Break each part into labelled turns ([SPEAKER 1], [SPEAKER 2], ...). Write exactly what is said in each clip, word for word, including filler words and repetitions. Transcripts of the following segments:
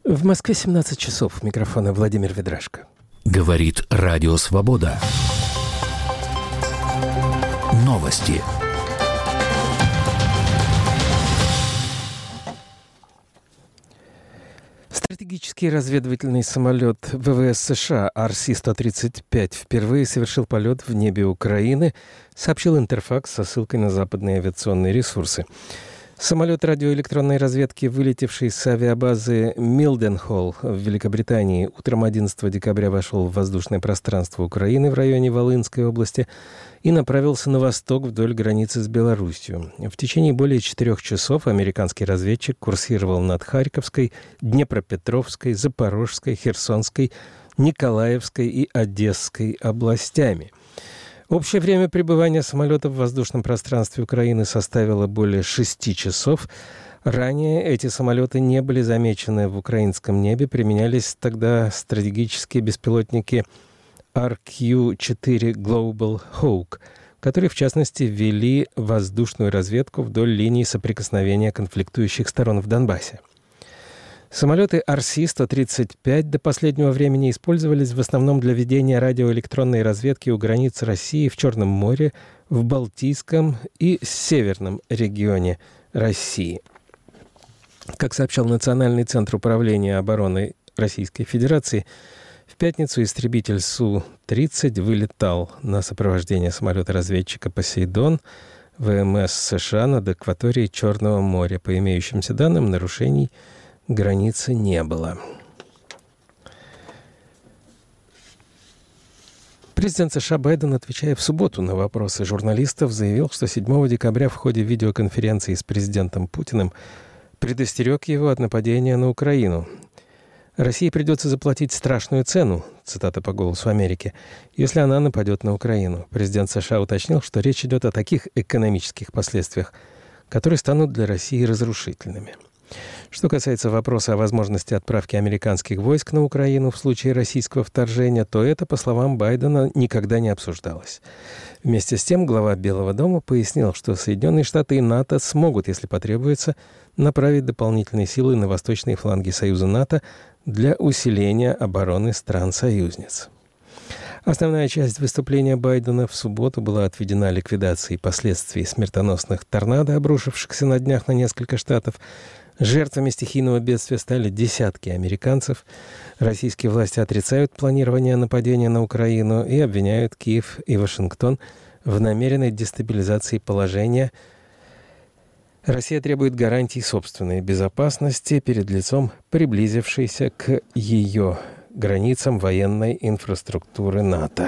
[SPEAKER 1] В Москве семнадцать часов. Микрофон Владимир Ведрашко.
[SPEAKER 2] Говорит Радио Свобода. Новости.
[SPEAKER 1] Стратегический разведывательный самолет ВВС США Ар Си сто тридцать пять впервые совершил полет в небе Украины, сообщил Интерфакс со ссылкой на западные авиационные ресурсы. Самолет радиоэлектронной разведки, вылетевший с авиабазы Милденхолл в Великобритании, утром одиннадцатого декабря вошел в воздушное пространство Украины в районе Волынской области и направился на восток вдоль границы с Белоруссией. В течение более четырех часов американский разведчик курсировал над Харьковской, Днепропетровской, Запорожской, Херсонской, Николаевской и Одесской областями. Общее время пребывания самолета в воздушном пространстве Украины составило более шести часов. Ранее эти самолеты не были замечены в украинском небе. Применялись тогда стратегические беспилотники Ар Кью четыре Global Hawk, которые, в частности, вели воздушную разведку вдоль линии соприкосновения конфликтующих сторон в Донбассе. Самолеты Ар Си сто тридцать пять до последнего времени использовались в основном для ведения радиоэлектронной разведки у границ России в Черном море, в Балтийском и Северном регионе России. Как сообщал Национальный центр управления обороной Российской Федерации, в пятницу истребитель Су тридцать вылетал на сопровождение самолета-разведчика «Посейдон» ВМС США над акваторией Черного моря. По имеющимся данным, нарушений границы не было. Президент США Байден, отвечая в субботу на вопросы журналистов, заявил, что седьмого декабря в ходе видеоконференции с президентом Путиным предостерег его от нападения на Украину. «России придется заплатить страшную цену», цитата по «Голосу Америки», если она нападет на Украину. Президент США уточнил, что речь идет о таких экономических последствиях, которые станут для России разрушительными. Что касается вопроса о возможности отправки американских войск на Украину в случае российского вторжения, то это, по словам Байдена, никогда не обсуждалось. Вместе с тем, глава Белого дома пояснил, что Соединенные Штаты и НАТО смогут, если потребуется, направить дополнительные силы на восточные фланги Союза НАТО для усиления обороны стран-союзниц. Основная часть выступления Байдена в субботу была отведена ликвидации последствий смертоносных торнадо, обрушившихся на днях на несколько штатов. Жертвами стихийного бедствия стали десятки американцев. Российские власти отрицают планирование нападения на Украину и обвиняют Киев и Вашингтон в намеренной дестабилизации положения. Россия требует гарантий собственной безопасности перед лицом приблизившейся к ее границам военной инфраструктуры НАТО.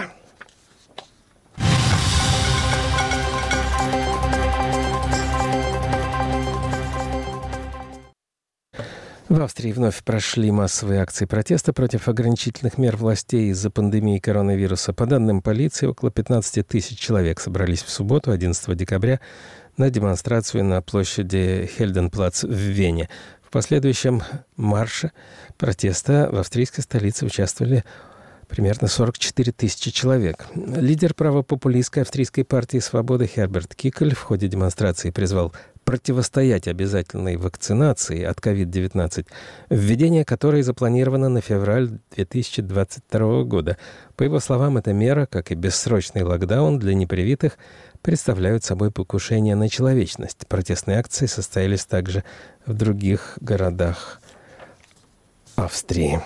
[SPEAKER 1] В Австрии вновь прошли массовые акции протеста против ограничительных мер властей из-за пандемии коронавируса. По данным полиции, около пятнадцати тысяч человек собрались в субботу, одиннадцатого декабря, на демонстрацию на площади Хельденплац в Вене. В последующем марше протеста в австрийской столице участвовали примерно сорок четыре тысячи человек. Лидер правопопулистской австрийской партии «Свобода» Херберт Кикель в ходе демонстрации призвал противостоять обязательной вакцинации от ковид девятнадцать, введение которой запланировано на февраль две тысячи двадцать второго года. По его словам, эта мера, как и бессрочный локдаун для непривитых, представляют собой покушение на человечность. Протестные акции состоялись также в других городах Австрии.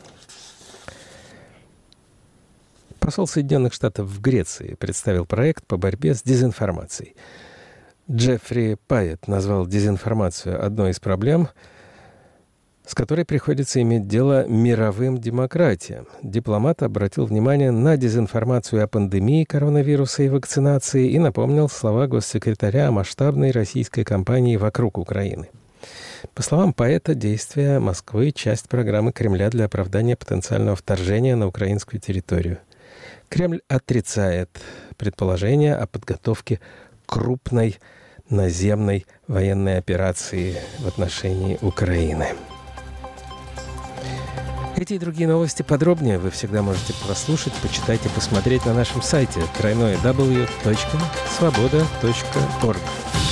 [SPEAKER 1] Посол Соединенных Штатов в Греции представил проект по борьбе с дезинформацией. Джеффри Пайет назвал дезинформацию одной из проблем, с которой приходится иметь дело мировым демократиям. Дипломат обратил внимание на дезинформацию о пандемии коронавируса и вакцинации и напомнил слова госсекретаря о масштабной российской кампании вокруг Украины. По словам Пайета, действия Москвы – часть программы Кремля для оправдания потенциального вторжения на украинскую территорию. Кремль отрицает предположения о подготовке крупной наземной военной операции в отношении Украины. Эти и другие новости подробнее вы всегда можете послушать, почитать и посмотреть на нашем сайте тройное дабл ю точка свобода точка орг.